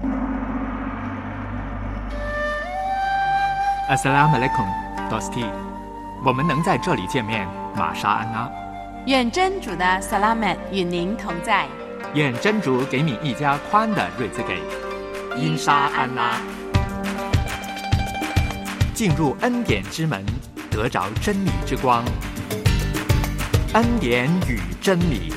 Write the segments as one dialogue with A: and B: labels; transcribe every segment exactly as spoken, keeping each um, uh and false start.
A: Assalamualaikum, Dosti。我们能在这里见面，玛莎安娜。
B: 愿真主的萨拉曼与您同在。
A: 愿真主给你一家宽的瑞兹给。因沙安拉。进入恩典之门，得着真理之光。恩典与真理。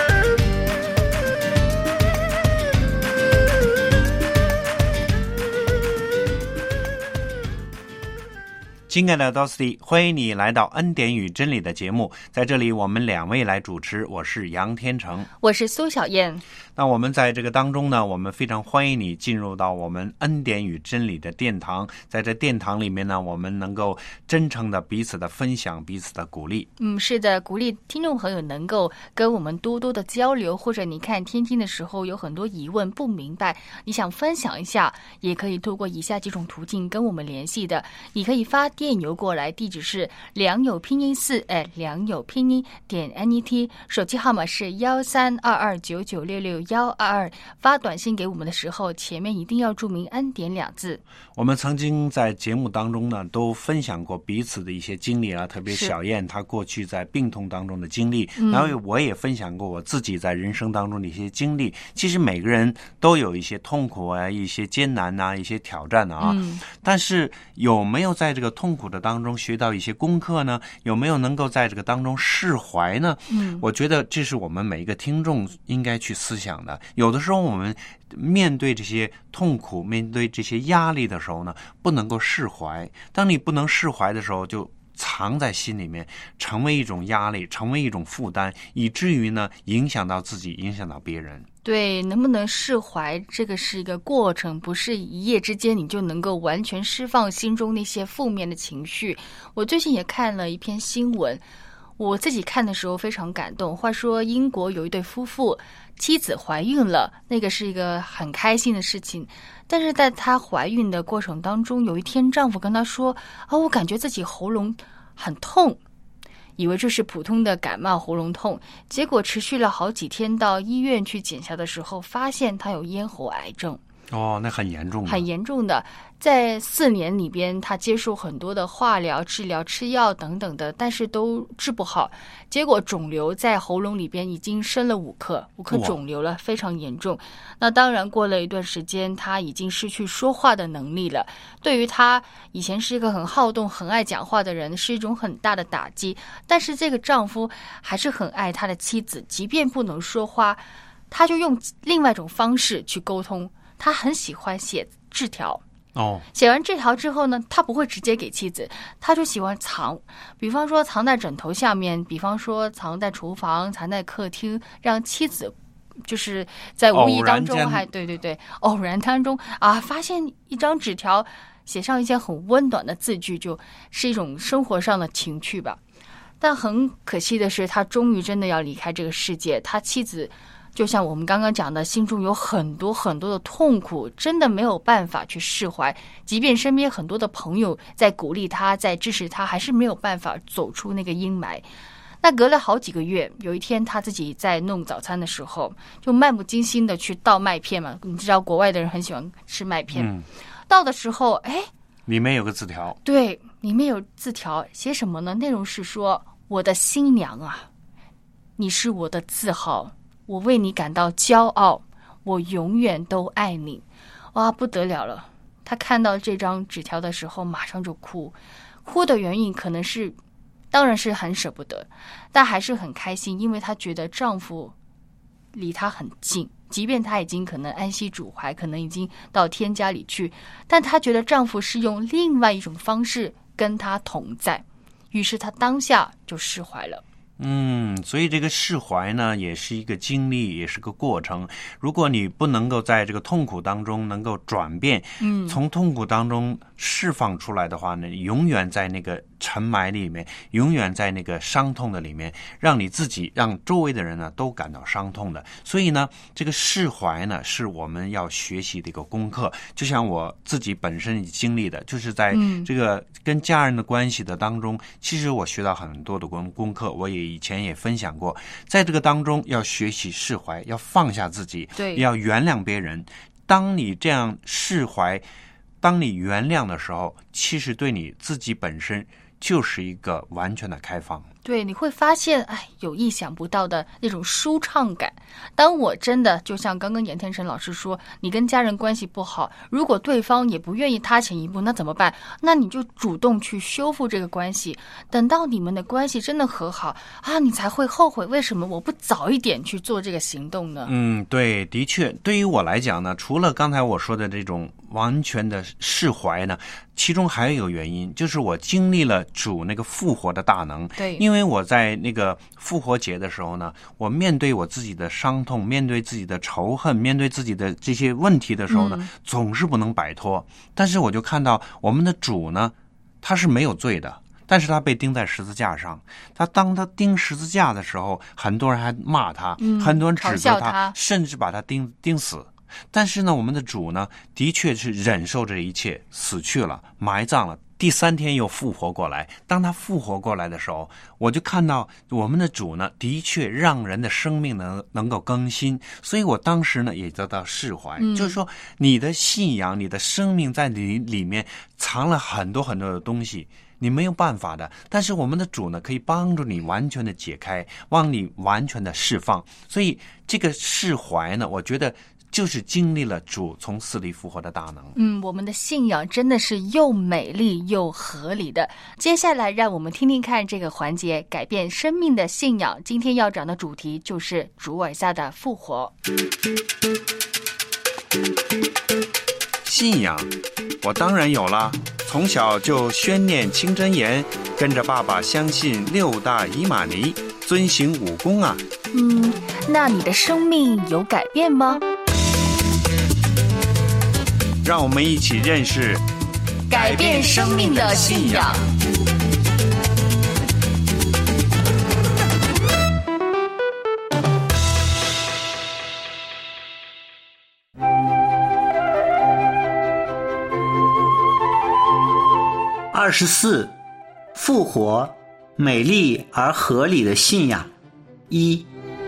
C: 亲爱的 Dosti， 欢迎你来到恩典与真理的节目，在这里我们两位来主持，我是杨天成，
D: 我是苏小燕。
C: 那我们在这个当中呢，我们非常欢迎你进入到我们恩典与真理的殿堂，在这殿堂里面呢，我们能够真诚的彼此的分享，彼此的鼓励。
D: 嗯，是的，鼓励听众朋友能够跟我们多多的交流，或者你看天听的时候有很多疑问不明白，你想分享一下，也可以透过以下几种途径跟我们联系的。你可以发电邮过来，地址是良友拼音四哎，良友拼音点 net， 手机号码是幺三二二九九六六幺二二。发短信给我们的时候，前面一定要注明恩典两字。
C: 我们曾经在节目当中呢，都分享过彼此的一些经历啊，特别小燕她过去在病痛当中的经历，然后我也分享过我自己在人生当中的一些经历。其实每个人都有一些痛苦啊，一些艰难啊，一些挑战啊，嗯、但是有没有在这个痛苦的当中学到一些功课呢？有没有能够在这个当中释怀呢？嗯，我觉得这是我们每一个听众应该去思想的。有的时候我们面对这些痛苦，面对这些压力的时候呢，不能够释怀。当你不能释怀的时候，就藏在心里面，成为一种压力，成为一种负担，以至于呢影响到自己，影响到别人。
D: 对，能不能释怀，这个是一个过程，不是一夜之间你就能够完全释放心中那些负面的情绪。我最近也看了一篇新闻，我自己看的时候非常感动。话说英国有一对夫妇，妻子怀孕了，那个是一个很开心的事情，但是在她怀孕的过程当中，有一天丈夫跟她说啊，我感觉自己喉咙很痛，以为这是普通的感冒喉咙痛，结果持续了好几天，到医院去检查的时候，发现她有咽喉癌症。
C: 哦，那很严重的，
D: 很严重的。在四年里边，他接受很多的化疗、治疗、吃药等等的，但是都治不好。结果肿瘤在喉咙里边已经生了五颗，五颗肿瘤了，非常严重。那当然，过了一段时间，他已经失去说话的能力了。对于他以前是一个很好动、很爱讲话的人，是一种很大的打击。但是这个丈夫还是很爱他的妻子，即便不能说话，他就用另外一种方式去沟通。他很喜欢写字条
C: 哦，
D: 写完字条之后呢，他不会直接给妻子，他就喜欢藏，比方说藏在枕头下面，比方说藏在厨房，藏在客厅，让妻子就是在无意当中还对对对偶然当中啊，发现一张纸条，写上一些很温暖的字句，就是一种生活上的情趣吧。但很可惜的是，他终于真的要离开这个世界，他妻子就像我们刚刚讲的，心中有很多很多的痛苦，真的没有办法去释怀，即便身边很多的朋友在鼓励他，在支持他，还是没有办法走出那个阴霾。那隔了好几个月，有一天他自己在弄早餐的时候，就漫不经心的去倒麦片嘛，你知道国外的人很喜欢吃麦片，嗯、倒的时候，哎，
C: 里面有个字条，
D: 对，里面有字条，写什么呢？内容是说，我的新娘啊，你是我的自豪，我为你感到骄傲，我永远都爱你。哇，不得了了！他看到这张纸条的时候，马上就哭。哭的原因可能是，当然是很舍不得，但还是很开心，因为她觉得丈夫离她很近，即便她已经可能安息主怀，可能已经到天家里去，但她觉得丈夫是用另外一种方式跟她同在，于是她当下就释怀了。
C: 嗯，所以这个释怀呢，也是一个经历，也是个过程。如果你不能够在这个痛苦当中能够转变，嗯，从痛苦当中释放出来的话呢，永远在那个沉埋里面，永远在那个伤痛的里面，让你自己，让周围的人呢都感到伤痛的。所以呢，这个释怀呢，是我们要学习的一个功课。就像我自己本身经历的，就是在这个跟家人的关系的当中，其实我学到很多的功功课，我也以前也分享过，在这个当中要学习释怀，要放下自己，
D: 对，
C: 要原谅别人。 当你这样释怀，当你原谅的时候，其实对你自己本身就是一个完全的开放。
D: 对，你会发现，哎，有意想不到的那种舒畅感。当我真的就像刚刚严天成老师说，你跟家人关系不好，如果对方也不愿意踏前一步，那怎么办？那你就主动去修复这个关系。等到你们的关系真的和好啊，你才会后悔，为什么我不早一点去做这个行动呢？
C: 嗯，对，的确，对于我来讲呢，除了刚才我说的这种完全的释怀呢，其中还有一个原因，就是我经历了主那个复活的大能。
D: 对，
C: 因为我在那个复活节的时候呢，我面对我自己的伤痛，面对自己的仇恨，面对自己的这些问题的时候呢，嗯、总是不能摆脱。但是我就看到我们的主呢，他是没有罪的，但是他被钉在十字架上。他当他钉十字架的时候，很多人还骂他，嗯、很多人指责 他, 他，甚至把他钉钉死。但是呢，我们的主呢，的确是忍受这一切，死去了，埋葬了，第三天又复活过来。当他复活过来的时候，我就看到我们的主呢，的确让人的生命能能够更新。所以我当时呢，也得到释怀，嗯、就是说，你的信仰，你的生命在里里面藏了很多很多的东西，你没有办法的。但是我们的主呢，可以帮助你完全的解开，帮你完全的释放。所以这个释怀呢，我觉得就是经历了主从死里复活的大能。
D: 嗯，我们的信仰真的是又美丽又合理的。接下来让我们听听看这个环节，改变生命的信仰。今天要讲的主题就是主尔下的复活。
C: 信仰我当然有了，从小就宣念清真言，跟着爸爸相信六大伊玛尼，遵行五功啊。
D: 嗯，那你的生命有改变吗？
C: 让我们一起认识
D: 改变生命的信仰。
E: 二十四，复活，美丽而合理的信仰。一，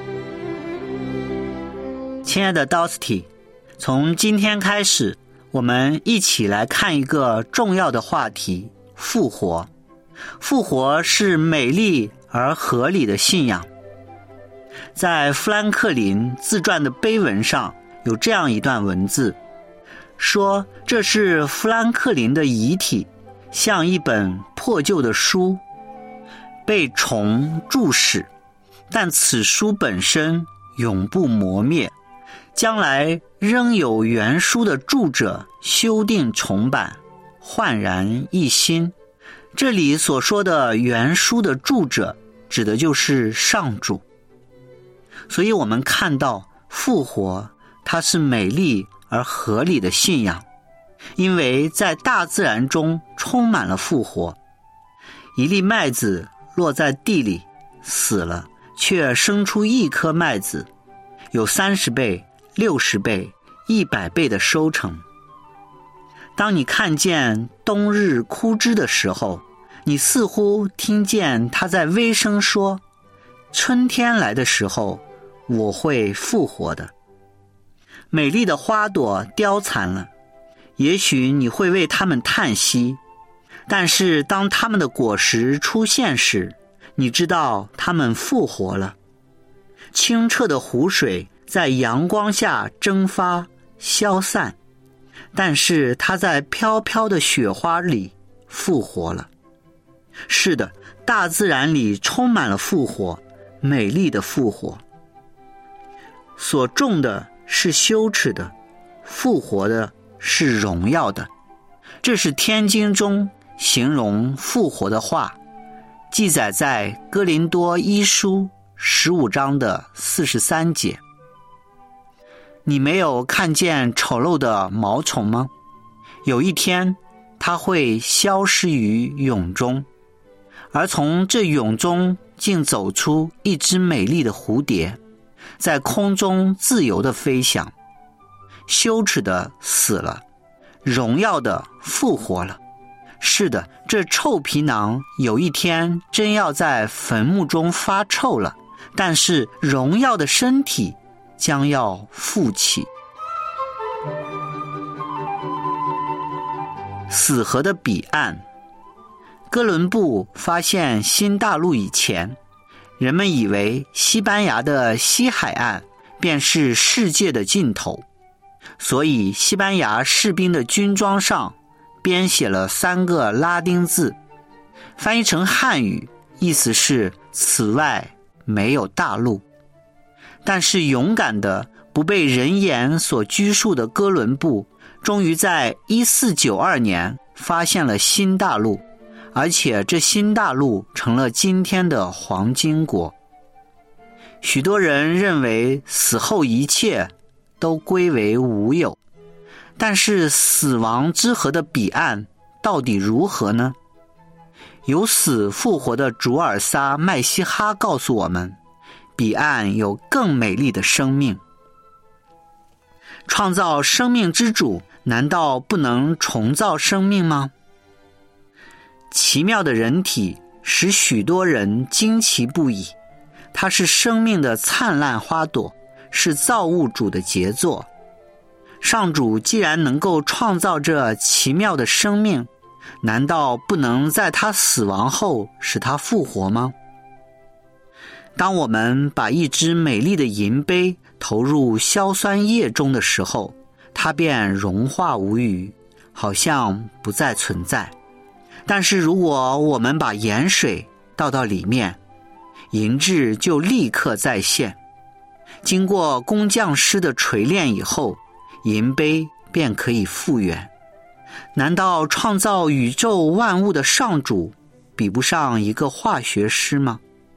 E: 亲爱的 Dusty， 从今天开始，我们一起来看一个重要的话题：复活。复活是美丽而合理的信仰。在富兰克林自传的碑文上有这样一段文字，说这是富兰克林的遗体，像一本破旧的书，被虫蛀死，但此书本身永不磨灭，将来仍有原书的著者修订重版，焕然一新。这里所说的原书的著者，指的就是上主。所以我们看到复活，它是美丽而合理的信仰，因为在大自然中充满了复活。一粒麦子落在地里死了，却生出一颗麦子，有三十倍、六十倍、一百倍的收成。当你看见冬日枯枝的时候，你似乎听见它在微声说，春天来的时候，我会复活的。美丽的花朵凋残了，也许你会为它们叹息，但是当它们的果实出现时，你知道它们复活了。清澈的湖水在阳光下蒸发消散，但是它在飘飘的雪花里复活了。是的，大自然里充满了复活，美丽的复活。所种的是羞耻的，复活的是荣耀的。这是天经中形容复活的话，记载在哥林多一书十五章的四十三节。你没有看见丑陋的毛虫吗？有一天它会消失于蛹中，而从这蛹中竟走出一只美丽的蝴蝶，在空中自由地飞翔。羞耻的死了，荣耀的复活了。是的，这臭皮囊有一天真要在坟墓中发臭了，但是荣耀的身体将要复起。 死河的彼岸。哥伦布发现新大陆以前，人们以为西班牙的西海岸便是世界的尽头，所以西班牙士兵的军装上编写了三个拉丁字，翻译成汉语，意思是此外没有大陆。但是勇敢的不被人言所拘束的哥伦布，终于在一四九二年发现了新大陆，而且这新大陆成了今天的黄金国。许多人认为死后一切都归为无有，但是死亡之河的彼岸到底如何呢？由死复活的主尔撒麦西哈告诉我们，彼岸有更美丽的生命。创造生命之主难道不能重造生命吗？奇妙的人体使许多人惊奇不已，它是生命的灿烂花朵，是造物主的杰作。上主既然能够创造这奇妙的生命，难道不能在他死亡后使他复活吗？当我们把一只美丽的银杯投入硝酸液中的时候，它便融化无余，好像不再存在。但是如果我们把盐水倒到里面，银质就立刻再现。经过工匠师的锤炼以后，银杯便可以复原。难道创造宇宙万物的上主比不上一个化学师吗？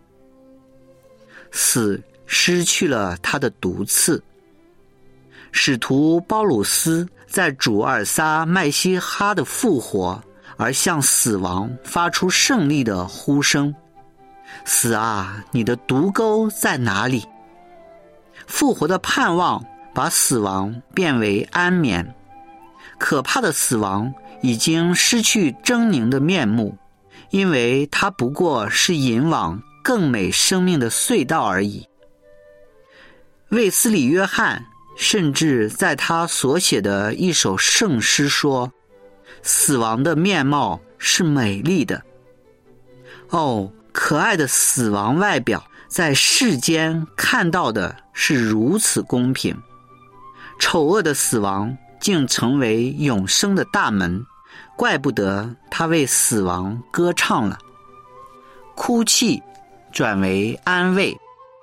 E: 死失去了他的毒刺。使徒包鲁斯在主尔撒麦西哈的复活而向死亡发出胜利的呼声：死啊，你的毒钩在哪里？复活的盼望把死亡变为安眠。可怕的死亡已经失去狰狞的面目，因为它不过是引往更美生命的隧道而已。卫斯理约翰甚至在他所写的一首圣诗说，死亡的面貌是美丽的。哦，可爱的死亡外表，在世间看到的是如此公平。丑恶的死亡竟成为永生的大门，怪不得他为死亡歌唱了。哭泣转为安慰。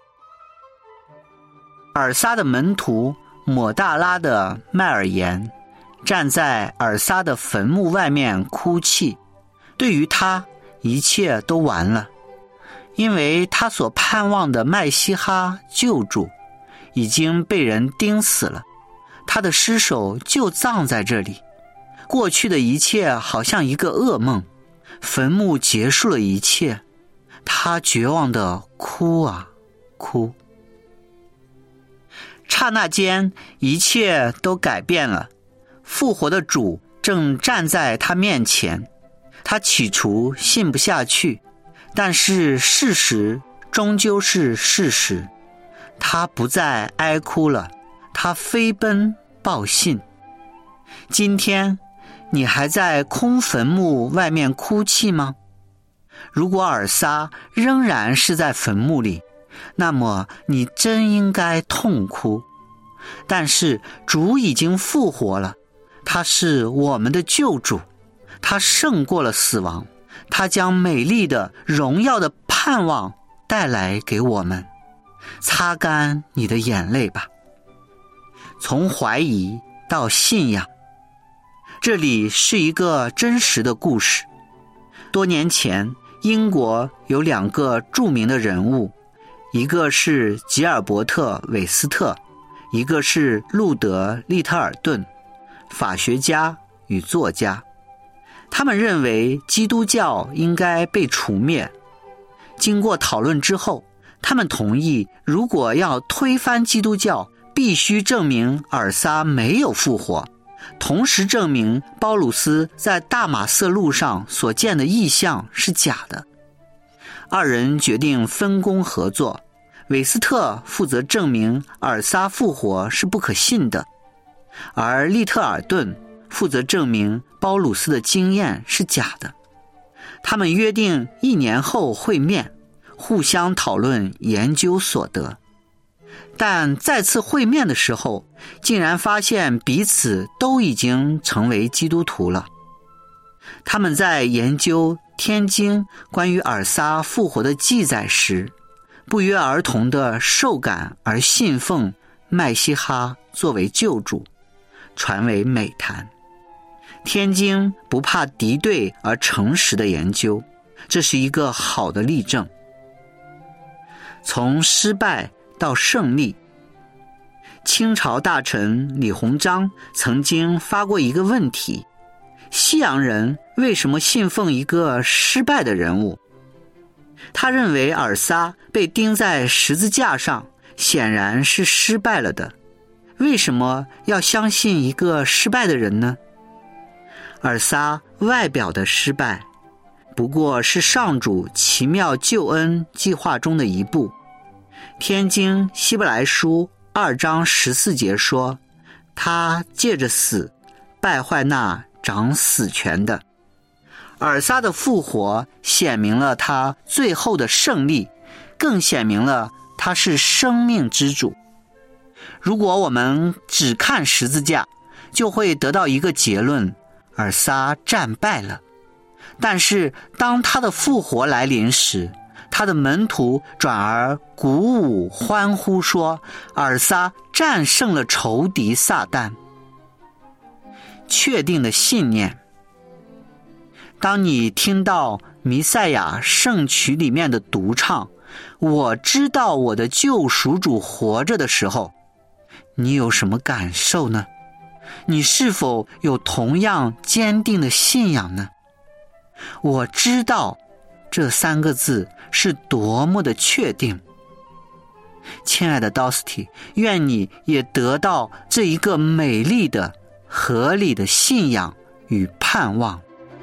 E: 尔撒的门徒抹大拉的麦尔言站在尔撒的坟墓外面哭泣，对于他一切都完了，因为他所盼望的麦西哈救主已经被人钉死了，他的尸首就葬在这里。过去的一切好像一个噩梦，坟墓结束了一切，他绝望地哭啊哭。刹那间一切都改变了，复活的主正站在他面前。他起初信不下去，但是事实终究是事实。他不再哀哭了，他飞奔报信。今天你还在空坟墓外面哭泣吗？如果尔撒仍然是在坟墓里，那么你真应该痛哭。但是主已经复活了，他是我们的救主，他胜过了死亡，他将美丽的荣耀的盼望带来给我们。擦干你的眼泪吧。从怀疑到信仰，这里是一个真实的故事。多年前，英国有两个著名的人物，一个是吉尔伯特·韦斯特，一个是路德·利特尔顿，法学家与作家。他们认为基督教应该被除灭。经过讨论之后，他们同意，如果要推翻基督教，必须证明尔撒没有复活，同时证明包鲁斯在大马色路上所见的异象是假的。二人决定分工合作，韦斯特负责证明尔撒复活是不可信的，而利特尔顿负责证明包鲁斯的经验是假的。他们约定一年后会面，互相讨论研究所得。但再次会面的时候，竟然发现彼此都已经成为基督徒了。他们在研究天经关于尔撒复活的记载时，不约而同地受感而信奉麦西哈作为救主，传为美谈。天经不怕敌对而诚实的研究，这是一个好的例证。从失败到胜利，清朝大臣李鸿章曾经发过一个问题：西洋人为什么信奉一个失败的人物？他认为尔撒被钉在十字架上显然是失败了的，为什么要相信一个失败的人呢？尔撒外表的失败不过是上主奇妙救恩计划中的一步。天经希伯来书二章十四节说，他借着死败坏那掌死权的。尔撒的复活显明了他最后的胜利，更显明了他是生命之主。如果我们只看十字架，就会得到一个结论：尔撒战败了。但是当他的复活来临时，他的门徒转而鼓舞欢呼说，尔撒战胜了仇敌撒旦。确定的信念。当你听到弥赛亚圣曲里面的独唱，我知道我的救赎主活着的时候，你有什么感受呢？你是否有同样坚定的信仰呢？我知道这三个字是多么的确定。亲爱的 Dosty， 愿你也得到这一个美丽的合理的信仰与盼望。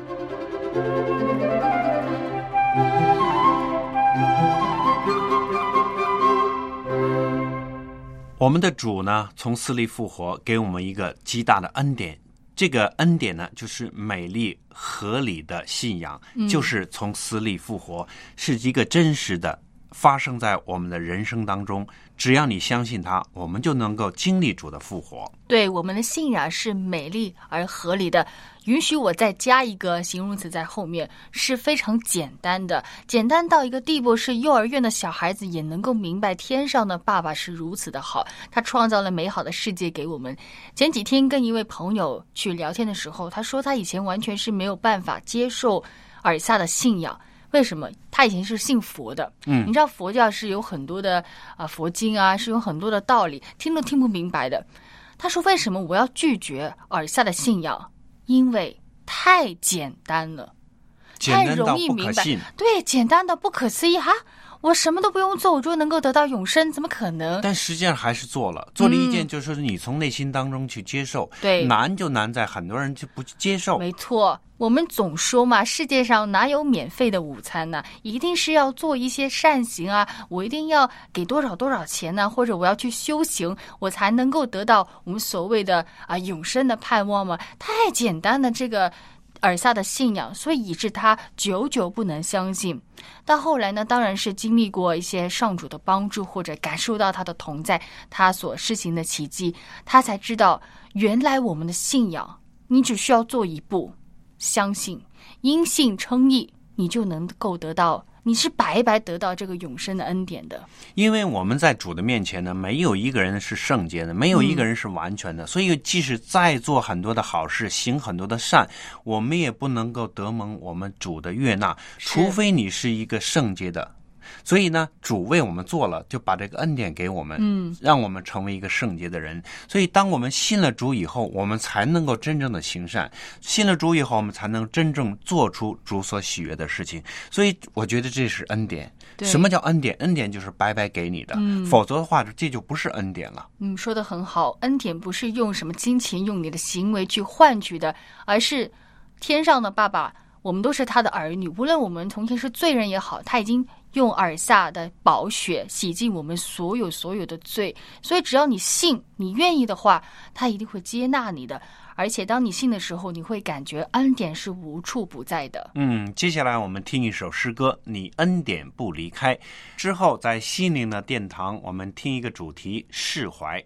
C: 我们的主呢，从死里复活，给我们一个极大的恩典。这个恩典呢，就是美丽合理的信仰，嗯、就是从死里复活，是一个真实的发生在我们的人生当中。只要你相信它，我们就能够经历主的复活。
D: 对，我们的信仰是美丽而合理的。允许我再加一个形容词在后面，是非常简单的，简单到一个地步，是幼儿园的小孩子也能够明白天上的爸爸是如此的好，他创造了美好的世界给我们。前几天跟一位朋友去聊天的时候，他说他以前完全是没有办法接受尔撒的信仰。为什么？他以前是信佛的，嗯，你知道佛教是有很多的啊、呃、佛经啊，是有很多的道理，听都听不明白的。他说为什么我要拒绝尔撒的信仰？因为太简单了，太容易明白，对，简单到不可思议哈！我什么都不用做，我就能够得到永生，怎么可能？
C: 但实际上还是做了，做了一件就是你从内心当中去接受。
D: 对、嗯，
C: 难就难在很多人就不接受。
D: 没错，我们总说嘛，世界上哪有免费的午餐呢？一定是要做一些善行啊，我一定要给多少多少钱呢、啊？或者我要去修行，我才能够得到我们所谓的啊永生的盼望吗？太简单的这个尔撒的信仰，所以以致他久久不能相信。到后来呢，当然是经历过一些上主的帮助，或者感受到他的同在，他所施行的奇迹，他才知道原来我们的信仰，你只需要做一步，相信，因信称义，你就能够得到，你是白白得到这个永生的恩典的。
C: 因为我们在主的面前呢，没有一个人是圣洁的，没有一个人是完全的、嗯、所以即使再做很多的好事，行很多的善，我们也不能够得蒙我们主的悦纳，除非你是一个圣洁的。所以呢，主为我们做了，就把这个恩典给我们，嗯，让我们成为一个圣洁的人。所以当我们信了主以后，我们才能够真正的行善，信了主以后，我们才能真正做出主所喜悦的事情。所以我觉得这是恩典。什么叫恩典？恩典就是白白给你的、嗯、否则的话这就不是恩典了。
D: 嗯，说得很好，恩典不是用什么金钱，用你的行为去换取的，而是天上的爸爸，我们都是他的儿女，无论我们从前是罪人也好，他已经用尔撒的宝血洗净我们所有所有的罪，所以只要你信，你愿意的话，他一定会接纳你的。 而且当你信的时候，你会感觉恩典是无处不在的。
C: 嗯，接下来我们听一首诗歌，你恩典不离开。之后在心灵的殿堂，我们听一个主题，释怀。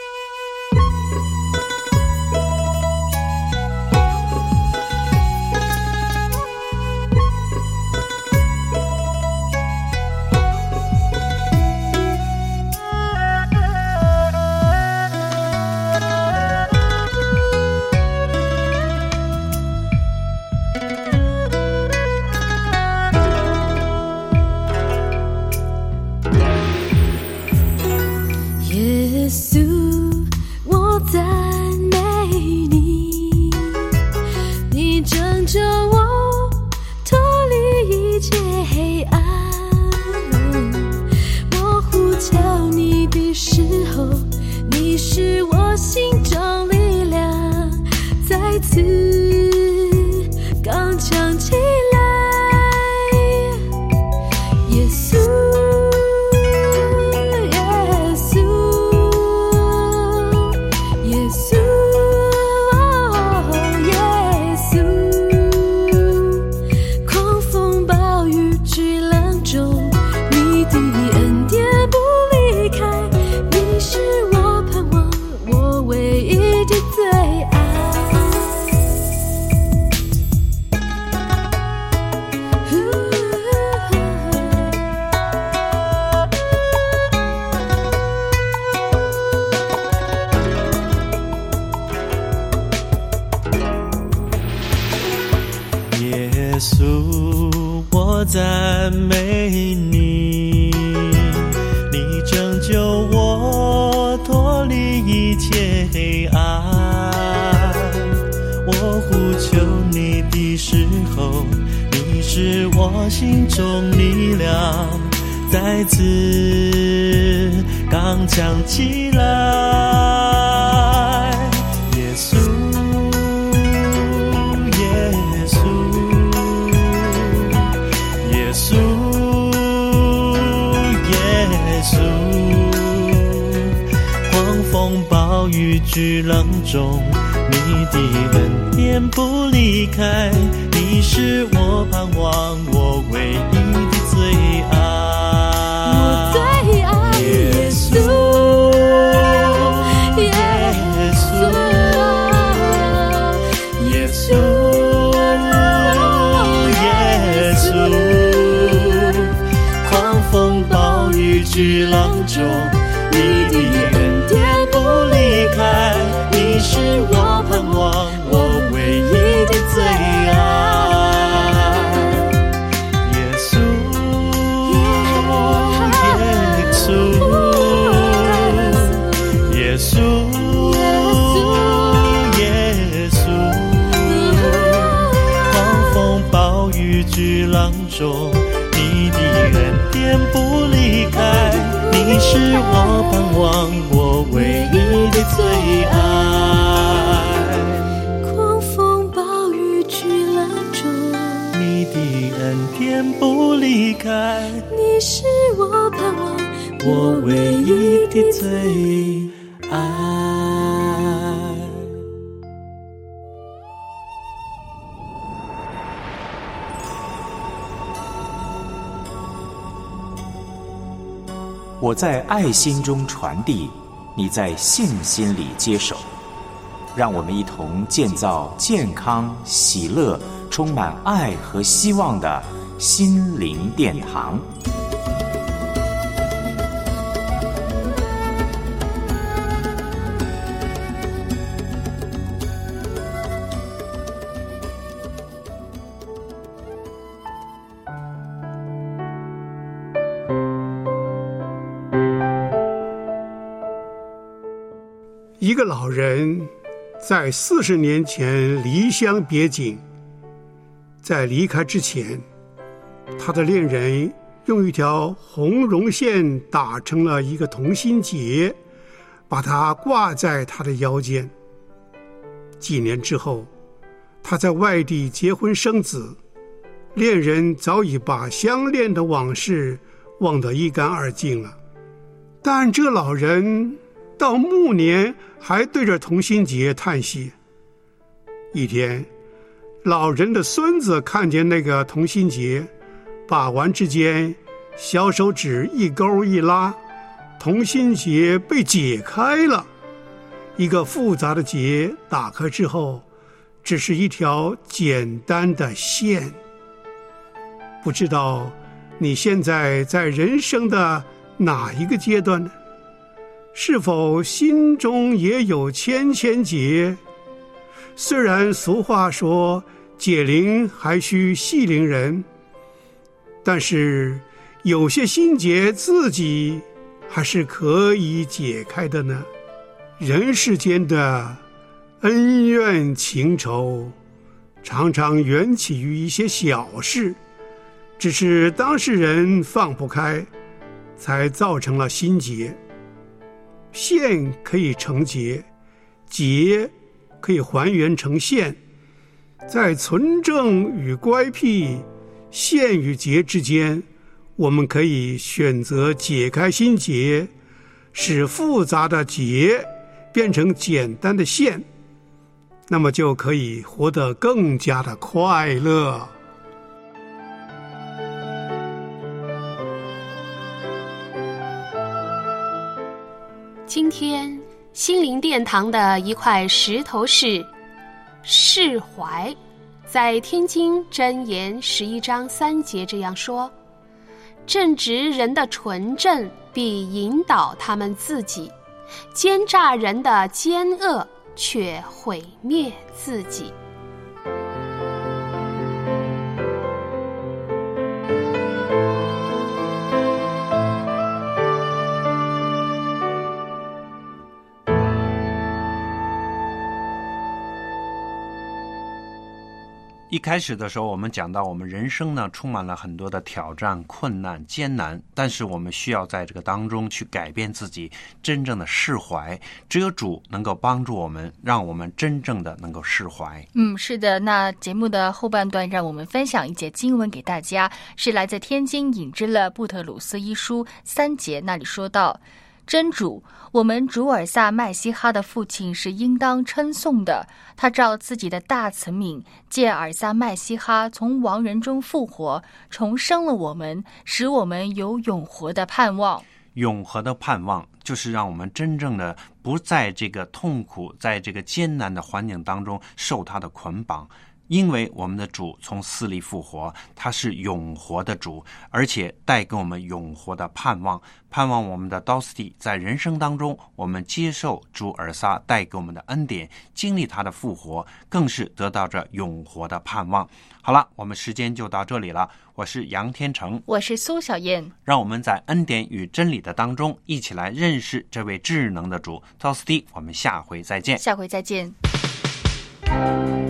F: 赞美你，你拯救我脱离一切黑暗。我呼求你的时候，你是我心中力量，再次刚强起来。耶稣暴雨巨浪中，你的恩典不离开，你是我盼望，我唯一的最爱。
G: 我最爱耶稣，耶稣，耶稣，耶稣，
F: 狂风暴雨巨浪中，你的恩典不离开，你是我盼望，我唯一的最爱。耶稣，耶稣，耶稣，耶稣，狂风暴雨巨浪中，你的恩典不离开，你是我盼望，我唯一的最爱。
G: 狂风暴雨巨浪中，
F: 你的恩典不离开，
G: 你是我盼望，
F: 我唯一的最爱。
H: 我在爱心中传递，你在信心里接手，让我们一同建造健康、喜乐、充满爱和希望的心灵殿堂。
I: 一个老人在四十年前离乡别井，在离开之前，他的恋人用一条红绒线打成了一个同心结，把它挂在他的腰间。几年之后，他在外地结婚生子，恋人早已把相恋的往事忘得一干二净了，但这老人到暮年还对着同心结叹息： 一天，老人的孙子看见那个同心结，把玩之间，小手指一勾一拉，同心结被解开了。一个复杂的结打开之后，只是一条简单的线。不知道你现在在人生的哪一个阶段呢？是否心中也有千千结？虽然俗话说解铃还须系铃人，但是有些心结自己还是可以解开的呢。人世间的恩怨情仇常常缘起于一些小事，只是当事人放不开，才造成了心结。线可以成结，结可以还原成线，在存正与乖僻、线与结之间，我们可以选择解开心结，使复杂的结变成简单的线，那么就可以活得更加的快乐。
J: 今天心灵殿堂的一块石头是释怀，在天经箴言十一章三节这样说：正直人的纯正必引导他们自己，奸诈人的奸恶却毁灭自己。
C: 一开始的时候，我们讲到我们人生呢充满了很多的挑战、困难、艰难，但是我们需要在这个当中去改变自己，真正的释怀。只有主能够帮助我们，让我们真正的能够释怀。
D: 嗯，是的。那节目的后半段，让我们分享一节经文给大家，是来自天津引之勒布特鲁斯一书三节，那里说到：真主，我们主尔萨麦西哈的父亲是应当称颂的，他照自己的大慈悯，借尔萨麦西哈从亡人中复活，重生了我们，使我们有永活的盼望。
C: 永恒的盼望就是让我们真正的不在这个痛苦，在这个艰难的环境当中受他的捆绑，因为我们的主从死里复活，他是永活的主，而且带给我们永活的盼望。盼望我们的 Dosty 在人生当中，我们接受主尔撒带给我们的恩典，经历他的复活，更是得到这永活的盼望。好了，我们时间就到这里了。我是杨天成，
D: 我是苏小燕，
C: 让我们在恩典与真理的当中一起来认识这位智能的主 Dosty。我们下回再见。
D: 下回再见。